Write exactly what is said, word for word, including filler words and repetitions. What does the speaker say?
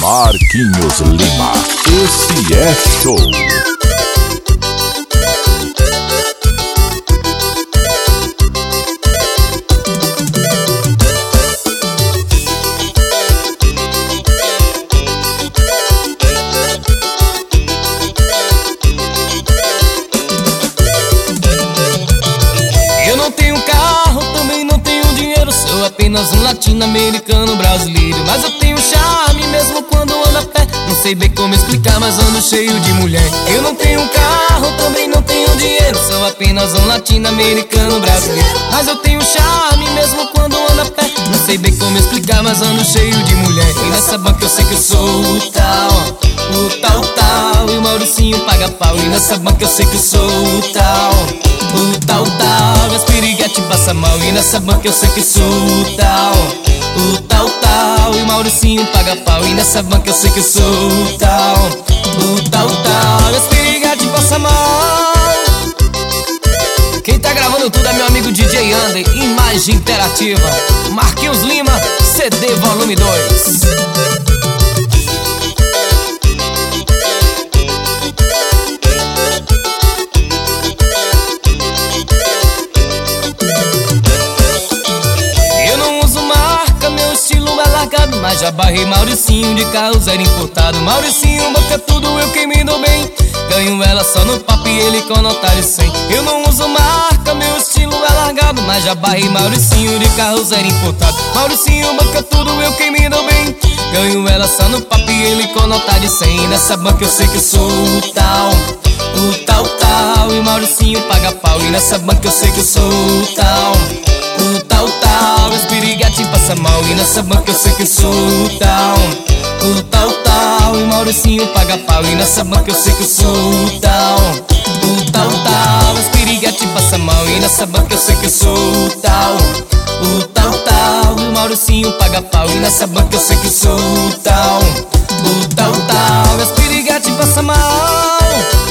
Marquinhos Lima, esse é show. Eu não tenho carro, também não tenho dinheiro, sou apenas um latino-americano brasileiro. Mas eu tenho charme mesmo quando ando a pé, não sei bem como explicar, mas ando cheio de mulher. Eu não tenho carro, também não tenho dinheiro, sou apenas um latino-americano brasileiro. Mas eu tenho charme mesmo quando ando a pé, não sei bem como explicar, mas ando cheio de mulher. E nessa banca eu sei que eu sou o tal, o tal, tal, e o Mauricinho paga pau. E nessa banca eu sei que eu sou o tal, o tal, tal, as piriguete passa mal. E nessa banca eu sei que sou o tal, o tal, tal, e o Mauricinho paga pau. E nessa banca eu sei que sou o tal, o tal, tal, as piriguete passa mal. Quem tá gravando tudo é meu amigo D J Ander, imagem interativa, Marquinhos Lima, C D volume dois. Mas já barrei Mauricinho de carro zero importado. Mauricinho banca tudo, eu quem me dou bem. Ganho ela só no papo e ele com nota de cem. Eu não uso marca, meu estilo é largado. Mas já barrei Mauricinho de carro zero importado. Mauricinho banca tudo, eu quem me dou bem. Ganho ela só no papo e ele com nota de cem. Nessa banca eu sei que sou o tal, o tal, tal, e Mauricinho paga pau. E nessa banca eu sei que sou o tal, o tal, tal, as piriguete passa mal. E nessa banca eu sei que sou o tal, o tal, tal, e Mauricinho paga pau. E nessa banca eu sei que sou o tal, o tal, tal, as piriguete passa mal. E nessa banca eu sei que sou o tal, o tal, tal, e Mauricinho paga pau. E nessa banca eu sei que sou o tal, o tal, tal, as piriguete passa mal.